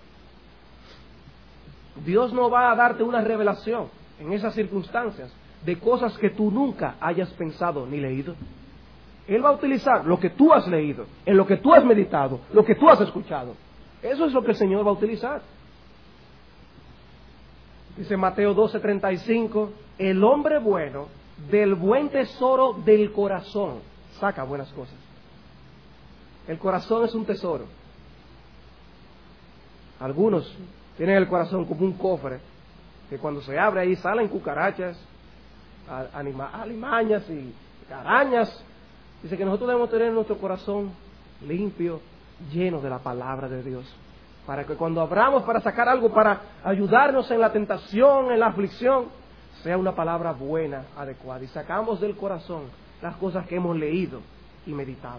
Dios no va a darte una revelación en esas circunstancias de cosas que tú nunca hayas pensado ni leído. Él va a utilizar lo que tú has leído, en lo que tú has meditado, lo que tú has escuchado. Eso es lo que el Señor va a utilizar. Dice Mateo doce treinta y cinco, el hombre bueno del buen tesoro del corazón saca buenas cosas. El corazón es un tesoro. Algunos tienen el corazón como un cofre, que cuando se abre ahí salen cucarachas, anima, alimañas y arañas. Dice que nosotros debemos tener nuestro corazón limpio, lleno de la palabra de Dios, para que cuando abramos para sacar algo, para ayudarnos en la tentación, en la aflicción, sea una palabra buena, adecuada, y sacamos del corazón las cosas que hemos leído y meditado.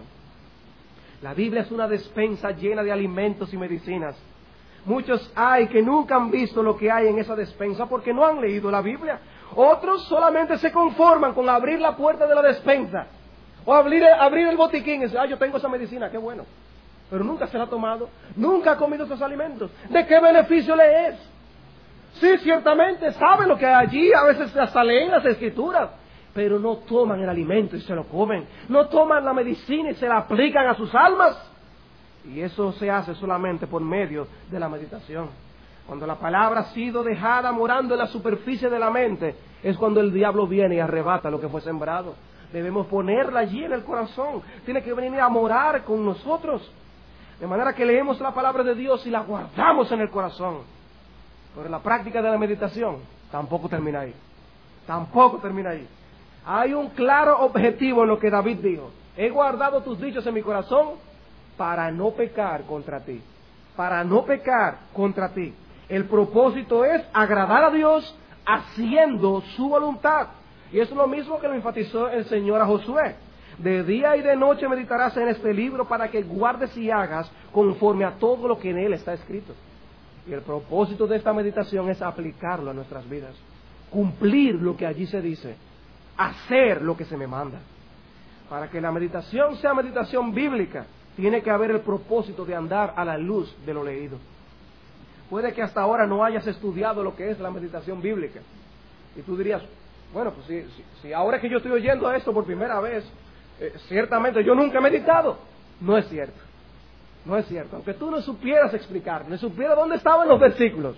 La Biblia es una despensa llena de alimentos y medicinas. Muchos hay que nunca han visto lo que hay en esa despensa porque no han leído la Biblia. Otros solamente se conforman con abrir la puerta de la despensa o abrir, abrir el botiquín y decir, ah, yo tengo esa medicina, qué bueno. Pero nunca se la ha tomado, nunca ha comido esos alimentos. ¿De qué beneficio le es? Sí, ciertamente saben lo que hay allí, a veces hasta leen las escrituras, pero no toman el alimento y se lo comen. No toman la medicina y se la aplican a sus almas. Y eso se hace solamente por medio de la meditación. Cuando la palabra ha sido dejada morando en la superficie de la mente, es cuando el diablo viene y arrebata lo que fue sembrado. Debemos ponerla allí en el corazón. Tiene que venir a morar con nosotros. De manera que leemos la palabra de Dios y la guardamos en el corazón. Pero la práctica de la meditación tampoco termina ahí. Tampoco termina ahí. Hay un claro objetivo en lo que David dijo. He guardado tus dichos en mi corazón para no pecar contra ti. Para no pecar contra ti. El propósito es agradar a Dios haciendo su voluntad. Y eso es lo mismo que lo enfatizó el Señor a Josué. De día y de noche meditarás en este libro para que guardes y hagas conforme a todo lo que en él está escrito. Y el propósito de esta meditación es aplicarlo a nuestras vidas. Cumplir lo que allí se dice. Hacer lo que se me manda. Para que la meditación sea meditación bíblica, tiene que haber el propósito de andar a la luz de lo leído. Puede que hasta ahora no hayas estudiado lo que es la meditación bíblica. Y tú dirías, bueno, pues si, si, si ahora que yo estoy oyendo esto por primera vez, eh, ciertamente yo nunca he meditado. No es cierto. No es cierto. Aunque tú no supieras explicar, no supieras dónde estaban los versículos.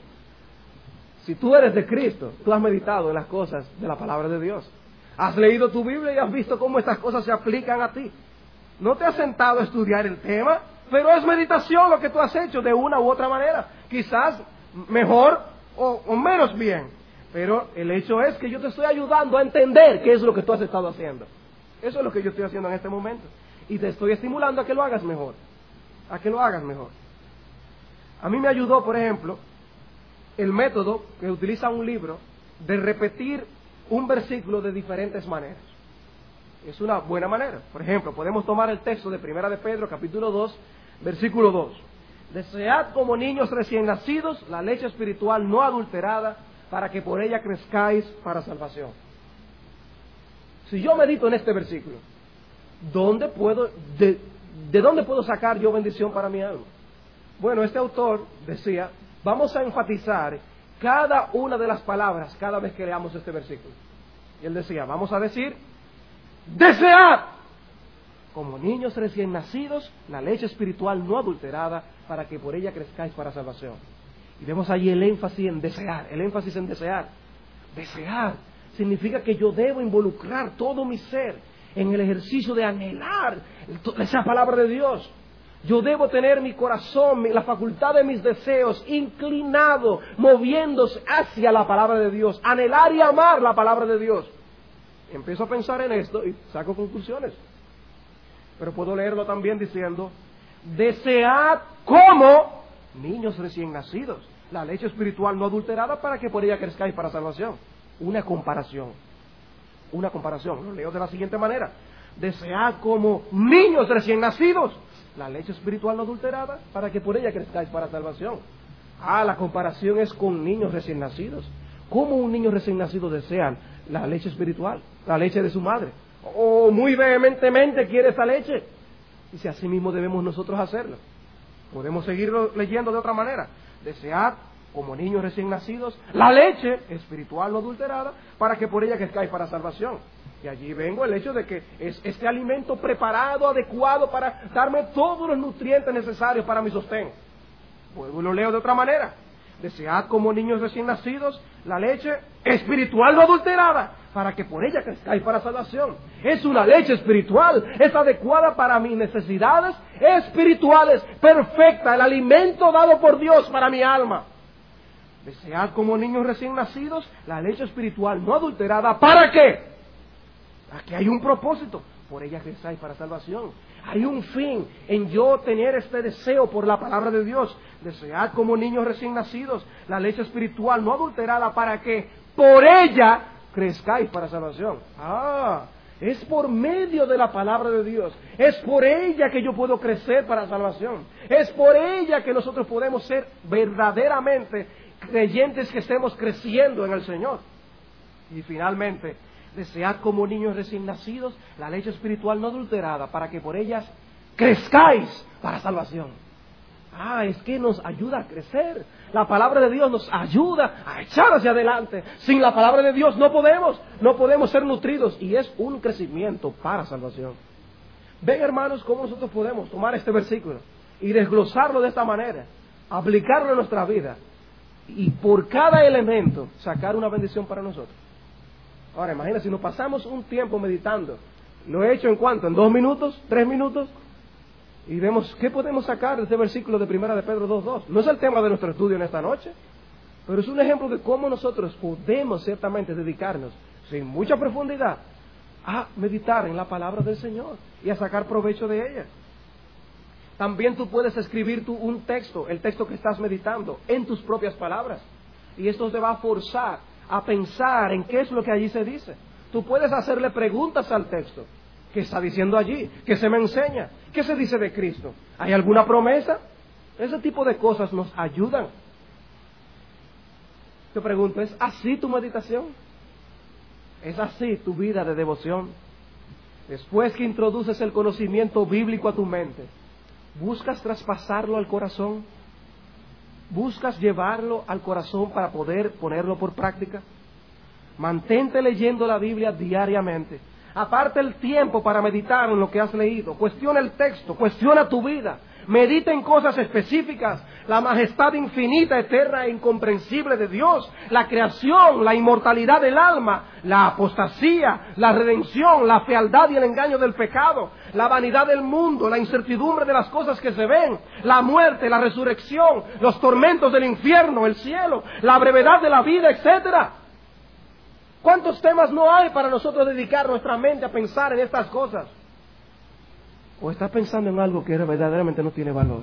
Si tú eres de Cristo, tú has meditado en las cosas de la palabra de Dios. Has leído tu Biblia y has visto cómo estas cosas se aplican a ti. No te has sentado a estudiar el tema, pero es meditación lo que tú has hecho de una u otra manera. Quizás mejor o, o menos bien. Pero el hecho es que yo te estoy ayudando a entender qué es lo que tú has estado haciendo. Eso es lo que yo estoy haciendo en este momento. Y te estoy estimulando a que lo hagas mejor. A que lo hagas mejor. A mí me ayudó, por ejemplo, el método que utiliza un libro de repetir un versículo de diferentes maneras. Es una buena manera. Por ejemplo, podemos tomar el texto de Primera de Pedro, capítulo dos, versículo dos. Desead como niños recién nacidos la leche espiritual no adulterada, para que por ella crezcáis para salvación. Si yo medito en este versículo, ¿dónde puedo, de, ¿de dónde puedo sacar yo bendición para mi alma? Bueno, este autor decía, vamos a enfatizar cada una de las palabras cada vez que leamos este versículo. Y él decía, vamos a decir, desead como niños recién nacidos la leche espiritual no adulterada, para que por ella crezcáis para salvación. Y vemos ahí el énfasis en desear, el énfasis en desear. Desear significa que yo debo involucrar todo mi ser en el ejercicio de anhelar esa palabra de Dios. Yo debo tener mi corazón, la facultad de mis deseos inclinado, moviéndose hacia la palabra de Dios, anhelar y amar la palabra de Dios. Empiezo a pensar en esto y saco conclusiones. Pero puedo leerlo también diciendo, desead como niños recién nacidos, la leche espiritual no adulterada para que por ella crezcáis para salvación. Una comparación, una comparación, lo leo de la siguiente manera: desead como niños recién nacidos la leche espiritual no adulterada para que por ella crezcáis para salvación. Ah, la comparación es con niños recién nacidos. ¿Cómo un niño recién nacido desea la leche espiritual, la leche de su madre? O muy vehementemente quiere esa leche. Y si así mismo debemos nosotros hacerlo. Podemos seguirlo leyendo de otra manera. Desead como niños recién nacidos la leche espiritual no adulterada para que por ella crezcáis para salvación. Y allí vengo el hecho de que es este alimento preparado, adecuado para darme todos los nutrientes necesarios para mi sostén. Luego lo leo de otra manera. Desead como niños recién nacidos la leche espiritual no adulterada para que por ella crezcáis para salvación. Es una leche espiritual, es adecuada para mis necesidades espirituales, perfecta, el alimento dado por Dios para mi alma. Desead como niños recién nacidos la leche espiritual no adulterada. ¿Para qué? Aquí hay un propósito, por ella crezcáis para salvación. Hay un fin en yo tener este deseo por la palabra de Dios. Desead como niños recién nacidos la leche espiritual no adulterada para que por ella crezcáis para salvación. Ah, es por medio de la palabra de Dios. Es por ella que yo puedo crecer para salvación. Es por ella que nosotros podemos ser verdaderamente creyentes que estemos creciendo en el Señor. Y finalmente, desead como niños recién nacidos la leche espiritual no adulterada para que por ellas crezcáis para salvación. Ah, es que nos ayuda a crecer. La palabra de Dios nos ayuda a echar hacia adelante. Sin la palabra de Dios no podemos, no podemos ser nutridos. Y es un crecimiento para salvación. Ven, hermanos, cómo nosotros podemos tomar este versículo y desglosarlo de esta manera, aplicarlo en nuestra vida y por cada elemento sacar una bendición para nosotros. Ahora, imagina si nos pasamos un tiempo meditando. ¿Lo he hecho en cuánto? ¿En dos minutos? ¿Tres minutos? Y vemos qué podemos sacar de este versículo de Primera de Pedro dos dos. No es el tema de nuestro estudio en esta noche, pero es un ejemplo de cómo nosotros podemos ciertamente dedicarnos, sin mucha profundidad, a meditar en la palabra del Señor y a sacar provecho de ella. También tú puedes escribir tú un texto, el texto que estás meditando, en tus propias palabras. Y esto te va a forzar a pensar en qué es lo que allí se dice. Tú puedes hacerle preguntas al texto. ¿Qué está diciendo allí? ¿Qué se me enseña? ¿Qué se dice de Cristo? ¿Hay alguna promesa? Ese tipo de cosas nos ayudan. Te pregunto, ¿es así tu meditación? ¿Es así tu vida de devoción? Después que introduces el conocimiento bíblico a tu mente, ¿buscas traspasarlo al corazón? ¿Buscas llevarlo al corazón para poder ponerlo por práctica? Mantente leyendo la Biblia diariamente. Aparte el tiempo para meditar en lo que has leído. Cuestiona el texto, cuestiona tu vida. Medita en cosas específicas. La majestad infinita, eterna e incomprensible de Dios. La creación, la inmortalidad del alma. La apostasía, la redención, la fealdad y el engaño del pecado. La vanidad del mundo, la incertidumbre de las cosas que se ven. La muerte, la resurrección, los tormentos del infierno, el cielo, la brevedad de la vida, etcétera. ¿Cuántos temas no hay para nosotros dedicar nuestra mente a pensar en estas cosas? ¿O estás pensando en algo que verdaderamente no tiene valor?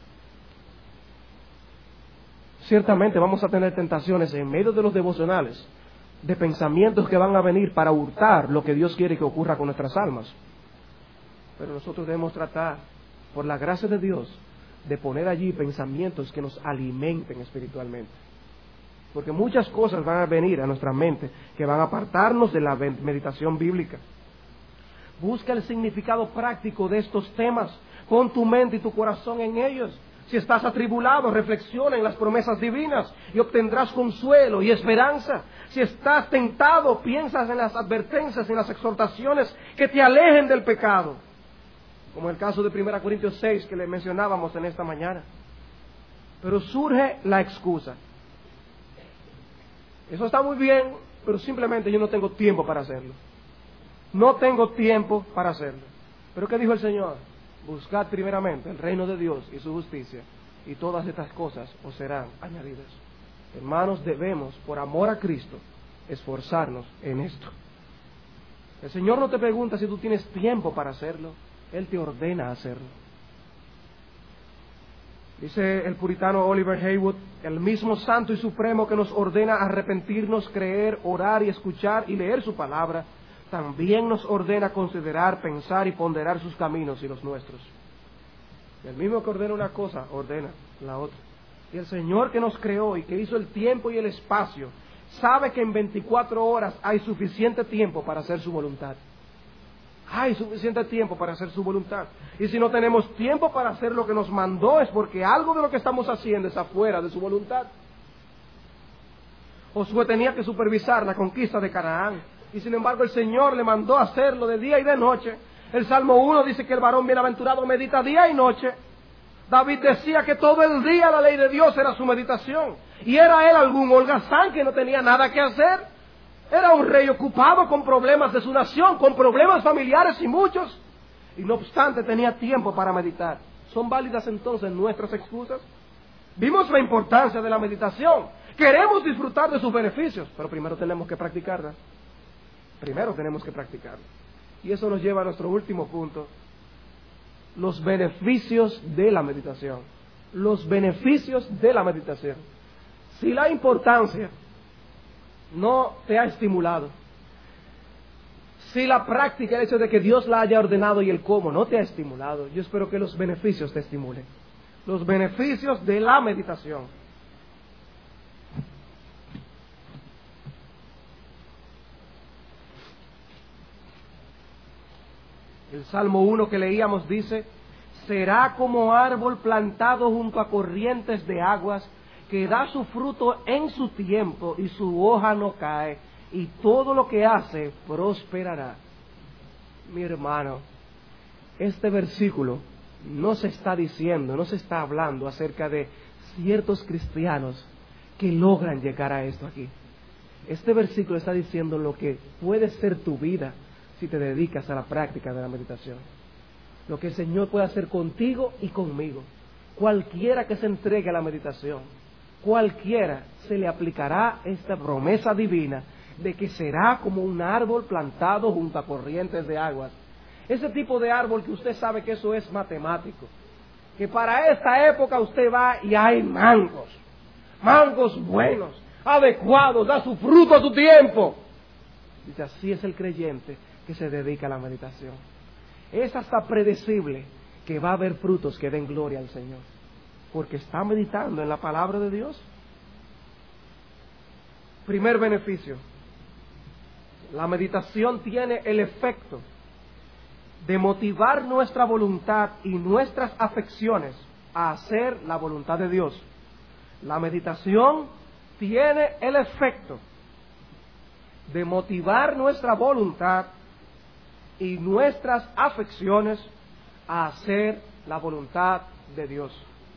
Ciertamente vamos a tener tentaciones en medio de los devocionales, de pensamientos que van a venir para hurtar lo que Dios quiere que ocurra con nuestras almas. Pero nosotros debemos tratar, por la gracia de Dios, de poner allí pensamientos que nos alimenten espiritualmente. Porque muchas cosas van a venir a nuestra mente que van a apartarnos de la meditación bíblica. Busca el significado práctico de estos temas. Pon tu mente y tu corazón en ellos. Si estás atribulado, reflexiona en las promesas divinas y obtendrás consuelo y esperanza. Si estás tentado, piensas en las advertencias, en las exhortaciones que te alejen del pecado. Como el caso de Primera Corintios seis que le mencionábamos en esta mañana. Pero surge la excusa. Eso está muy bien, pero simplemente yo no tengo tiempo para hacerlo. No tengo tiempo para hacerlo. ¿Pero qué dijo el Señor? Buscad primeramente el reino de Dios y su justicia, y todas estas cosas os serán añadidas. Hermanos, debemos, por amor a Cristo, esforzarnos en esto. El Señor no te pregunta si tú tienes tiempo para hacerlo, Él te ordena hacerlo. Dice el puritano Oliver Haywood, el mismo Santo y Supremo que nos ordena arrepentirnos, creer, orar y escuchar y leer su palabra, también nos ordena considerar, pensar y ponderar sus caminos y los nuestros. El mismo que ordena una cosa, ordena la otra. Y el Señor que nos creó y que hizo el tiempo y el espacio, sabe que en veinticuatro horas hay suficiente tiempo para hacer su voluntad. Hay suficiente tiempo para hacer su voluntad. Y si no tenemos tiempo para hacer lo que nos mandó, es porque algo de lo que estamos haciendo es afuera de su voluntad. Josué tenía que supervisar la conquista de Canaán, y sin embargo el Señor le mandó hacerlo de día y de noche. El Salmo uno dice que el varón bienaventurado medita día y noche. David decía que todo el día la ley de Dios era su meditación. ¿Y era él algún holgazán que no tenía nada que hacer? Era un rey ocupado con problemas de su nación, con problemas familiares y muchos. Y no obstante tenía tiempo para meditar. ¿Son válidas entonces nuestras excusas? Vimos la importancia de la meditación. Queremos disfrutar de sus beneficios, pero primero tenemos que practicarla. Primero tenemos que practicarla. Y eso nos lleva a nuestro último punto. Los beneficios de la meditación. Los beneficios de la meditación. Si la importancia no te ha estimulado, si la práctica, el hecho de que Dios la haya ordenado y el cómo no te ha estimulado, yo espero que los beneficios te estimulen. Los beneficios de la meditación. El Salmo uno que leíamos dice: será como árbol plantado junto a corrientes de aguas, que da su fruto en su tiempo y su hoja no cae, y todo lo que hace prosperará. Mi hermano, este versículo no se está diciendo, no se está hablando acerca de ciertos cristianos que logran llegar a esto aquí. Este versículo está diciendo lo que puede ser tu vida si te dedicas a la práctica de la meditación. Lo que el Señor puede hacer contigo y conmigo. Cualquiera que se entregue a la meditación, cualquiera se le aplicará esta promesa divina de que será como un árbol plantado junto a corrientes de aguas. Ese tipo de árbol que usted sabe que eso es matemático, que para esta época usted va y hay mangos, mangos buenos, adecuados, da su fruto a su tiempo. Dice, así es el creyente que se dedica a la meditación. Es hasta predecible que va a haber frutos que den gloria al Señor, porque está meditando en la palabra de Dios. Primer beneficio: la meditación tiene el efecto de motivar nuestra voluntad y nuestras afecciones a hacer la voluntad de Dios. La meditación tiene el efecto de motivar nuestra voluntad y nuestras afecciones a hacer la voluntad de Dios.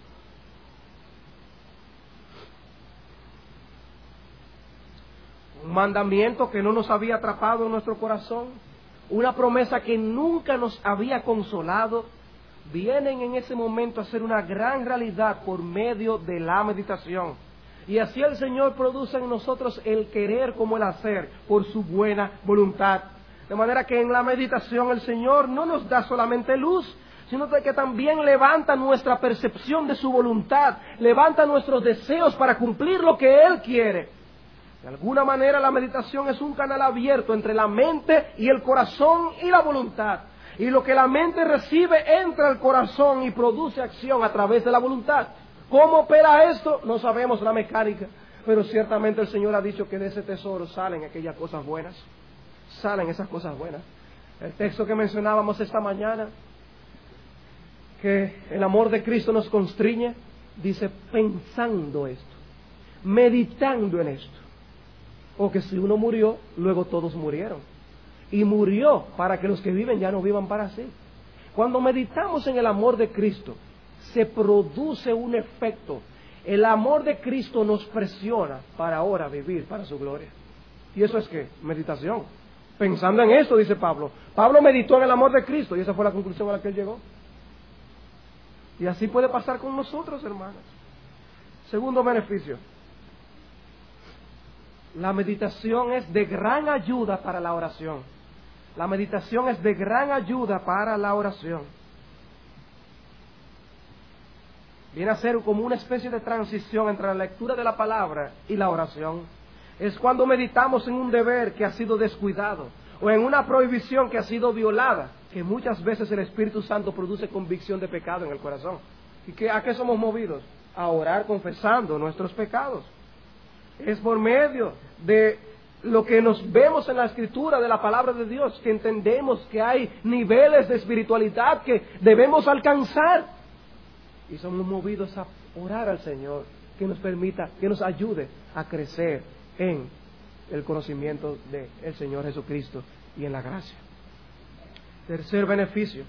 Un mandamiento que no nos había atrapado en nuestro corazón, una promesa que nunca nos había consolado, vienen en ese momento a ser una gran realidad por medio de la meditación. Y así el Señor produce en nosotros el querer como el hacer por su buena voluntad. De manera que en la meditación el Señor no nos da solamente luz, sino de que también levanta nuestra percepción de su voluntad, levanta nuestros deseos para cumplir lo que Él quiere. De alguna manera la meditación es un canal abierto entre la mente y el corazón y la voluntad. Y lo que la mente recibe entra al corazón y produce acción a través de la voluntad. ¿Cómo opera esto? No sabemos la mecánica, pero ciertamente el Señor ha dicho que de ese tesoro salen aquellas cosas buenas. Salen esas cosas buenas. El texto que mencionábamos esta mañana, que el amor de Cristo nos constriñe, dice pensando esto, meditando en esto. O que si uno murió, luego todos murieron. Y murió para que los que viven ya no vivan para sí. Cuando meditamos en el amor de Cristo, se produce un efecto. El amor de Cristo nos presiona para ahora vivir para su gloria. ¿Y eso es qué? Meditación. Pensando en esto, dice Pablo. Pablo meditó en el amor de Cristo y esa fue la conclusión a la que él llegó. Y así puede pasar con nosotros, hermanos. Segundo beneficio: la meditación es de gran ayuda para la oración. La meditación es de gran ayuda para la oración. Viene a ser como una especie de transición entre la lectura de la palabra y la oración. Es cuando meditamos en un deber que ha sido descuidado o en una prohibición que ha sido violada, que muchas veces el Espíritu Santo produce convicción de pecado en el corazón. ¿Y que, a qué somos movidos? A orar confesando nuestros pecados. Es por medio de lo que nos vemos en la Escritura de la palabra de Dios que entendemos que hay niveles de espiritualidad que debemos alcanzar. Y somos movidos a orar al Señor que nos permita, que nos ayude a crecer en el conocimiento del Señor Jesucristo y en la gracia. Tercer beneficio.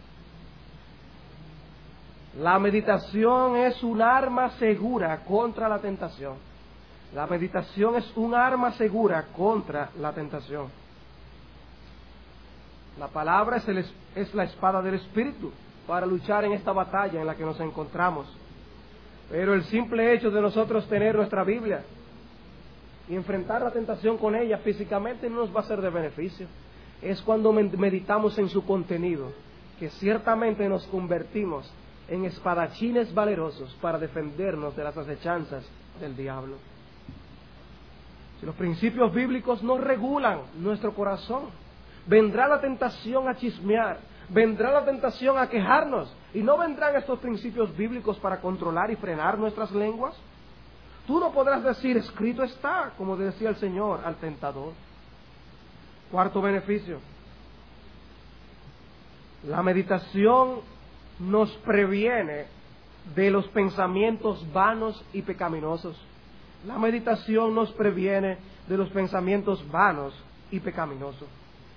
La meditación es un arma segura contra la tentación. La meditación es un arma segura contra la tentación. La palabra es, el, es la espada del Espíritu para luchar en esta batalla en la que nos encontramos. Pero el simple hecho de nosotros tener nuestra Biblia y enfrentar la tentación con ella físicamente no nos va a ser de beneficio. Es cuando meditamos en su contenido que ciertamente nos convertimos en espadachines valerosos para defendernos de las acechanzas del diablo. Si los principios bíblicos no regulan nuestro corazón, vendrá la tentación a chismear, vendrá la tentación a quejarnos, y no vendrán estos principios bíblicos para controlar y frenar nuestras lenguas. Tú no podrás decir, escrito está, como decía el Señor al tentador. Cuarto beneficio. La meditación nos previene de los pensamientos vanos y pecaminosos. La meditación nos previene de los pensamientos vanos y pecaminosos.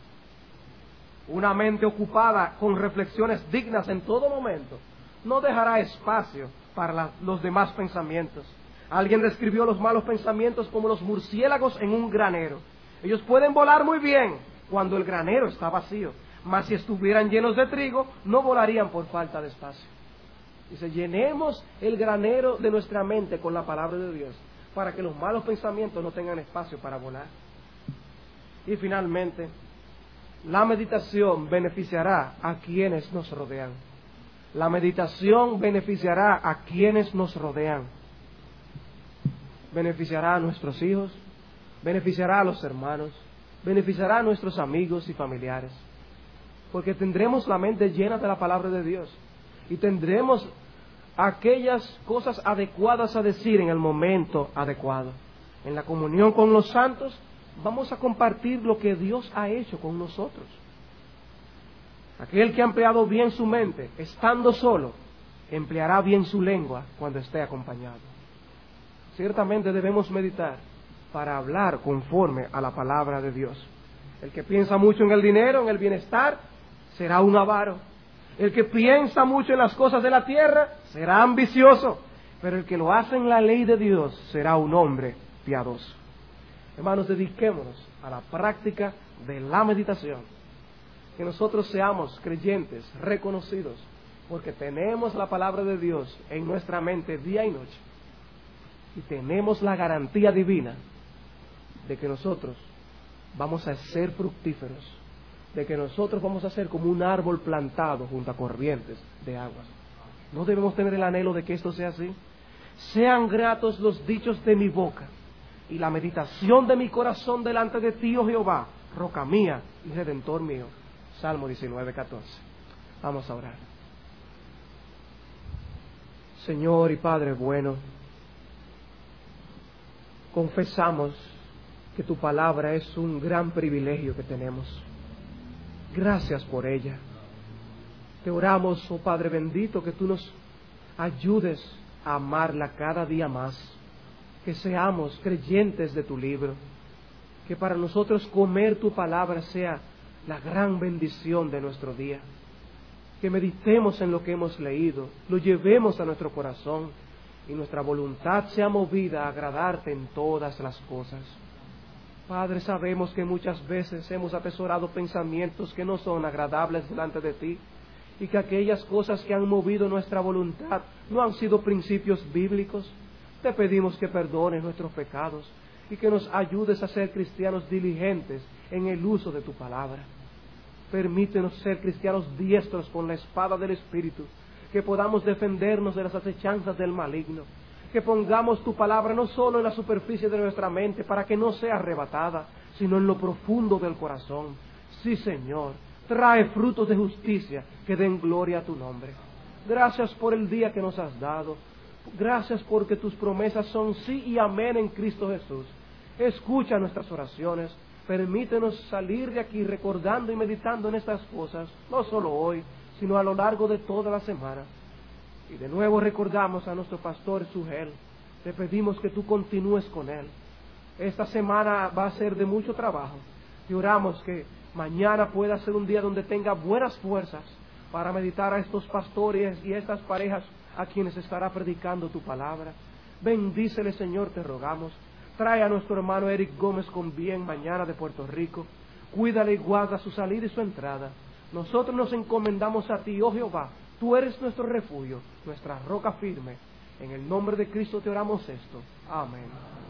Una mente ocupada con reflexiones dignas en todo momento no dejará espacio para la, los demás pensamientos. Alguien describió los malos pensamientos como los murciélagos en un granero. Ellos pueden volar muy bien cuando el granero está vacío, mas si estuvieran llenos de trigo, no volarían por falta de espacio. Dice, llenemos el granero de nuestra mente con la palabra de Dios, para que los malos pensamientos no tengan espacio para volar. Y finalmente, la meditación beneficiará a quienes nos rodean. La meditación beneficiará a quienes nos rodean. Beneficiará a nuestros hijos, beneficiará a los hermanos, beneficiará a nuestros amigos y familiares. Porque tendremos la mente llena de la palabra de Dios y tendremos aquellas cosas adecuadas a decir en el momento adecuado. En la comunión con los santos vamos a compartir lo que Dios ha hecho con nosotros. Aquel que ha empleado bien su mente estando solo, empleará bien su lengua cuando esté acompañado. Ciertamente debemos meditar para hablar conforme a la palabra de Dios. El que piensa mucho en el dinero, en el bienestar, será un avaro. El que piensa mucho en las cosas de la tierra será ambicioso, pero el que lo hace en la ley de Dios será un hombre piadoso. Hermanos, dediquémonos a la práctica de la meditación. Que nosotros seamos creyentes reconocidos, porque tenemos la palabra de Dios en nuestra mente día y noche. Y tenemos la garantía divina de que nosotros vamos a ser fructíferos, de que nosotros vamos a ser como un árbol plantado junto a corrientes de aguas. ¿No debemos tener el anhelo de que esto sea así? Sean gratos los dichos de mi boca y la meditación de mi corazón delante de ti, oh Jehová, roca mía y redentor mío. Salmo diecinueve, catorce. Vamos a orar. Señor y Padre bueno, confesamos que tu palabra es un gran privilegio que tenemos. Gracias por ella. Te oramos, oh Padre bendito, que tú nos ayudes a amarla cada día más, que seamos creyentes de tu libro, que para nosotros comer tu palabra sea la gran bendición de nuestro día, que meditemos en lo que hemos leído, lo llevemos a nuestro corazón y nuestra voluntad sea movida a agradarte en todas las cosas. Padre, sabemos que muchas veces hemos atesorado pensamientos que no son agradables delante de ti y que aquellas cosas que han movido nuestra voluntad no han sido principios bíblicos. Te pedimos que perdones nuestros pecados y que nos ayudes a ser cristianos diligentes en el uso de tu palabra. Permítenos ser cristianos diestros con la espada del Espíritu, que podamos defendernos de las acechanzas del maligno, que pongamos tu palabra no solo en la superficie de nuestra mente para que no sea arrebatada, sino en lo profundo del corazón. Sí, Señor, trae frutos de justicia que den gloria a tu nombre. Gracias por el día que nos has dado. Gracias porque tus promesas son sí y amén en Cristo Jesús. Escucha nuestras oraciones. Permítenos salir de aquí recordando y meditando en estas cosas, no solo hoy, sino a lo largo de toda la semana. Y de nuevo recordamos a nuestro pastor Sugel. Te pedimos que tú continúes con él. Esta semana va a ser de mucho trabajo. Y oramos que mañana pueda ser un día donde tenga buenas fuerzas para meditar a estos pastores y a estas parejas a quienes estará predicando tu palabra. Bendícele, Señor, te rogamos. Trae a nuestro hermano Eric Gómez con bien mañana de Puerto Rico. Cuídale y guarda su salida y su entrada. Nosotros nos encomendamos a ti, oh Jehová. Tú eres nuestro refugio, nuestra roca firme. En el nombre de Cristo te oramos esto. Amén.